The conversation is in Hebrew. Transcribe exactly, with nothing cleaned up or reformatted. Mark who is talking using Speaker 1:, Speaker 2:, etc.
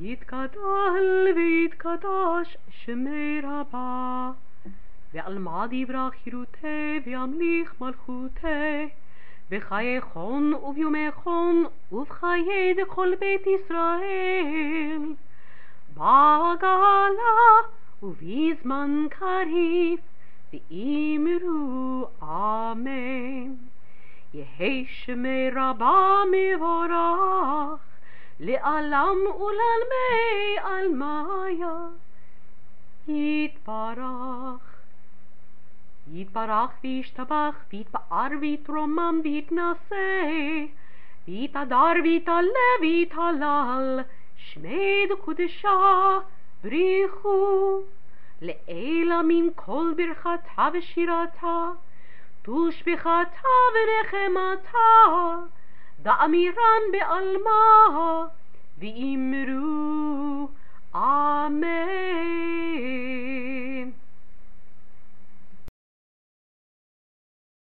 Speaker 1: יתגדל ויתקדש שמי רבה, ועל מה יברח חירותי וימליך מלכותי, בחיי חון וביומי חון ובחיי דכל בית ישראל, בעגלה ובזמן קריב ואמרו אמן. יהי שמי רבה מבורך לעלם ולעלמי עלמיה יתברך. יתברך וישתבח ויתפאר ויתרומם ויתנשא ויתהדר ויתעלה ויתהלל שמי דקודשה בריחו לעילה מן כל ברכתה ושירתה תושבחתה ונחמתה דאמירן בעלמה ואמרו אמן.